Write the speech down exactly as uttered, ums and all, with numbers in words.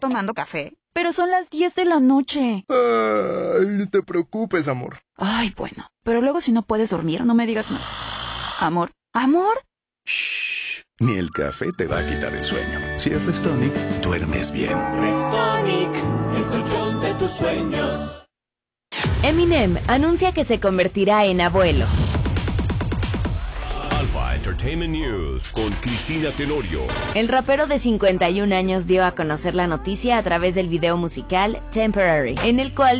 tomando café. Pero son las diez de la noche. Ay, no te preocupes, amor. Ay, bueno. Pero luego si no puedes dormir, no me digas nada. Amor, amor. Shh. Ni el café te va a quitar el sueño. Si es Restonic, duermes bien. Restonic, el colchón de tus sueños. Eminem anuncia que se convertirá en abuelo. Alpha Entertainment News con Cristina Tenorio. El rapero de cincuenta y un años dio a conocer la noticia a través del video musical Temporary, en el cual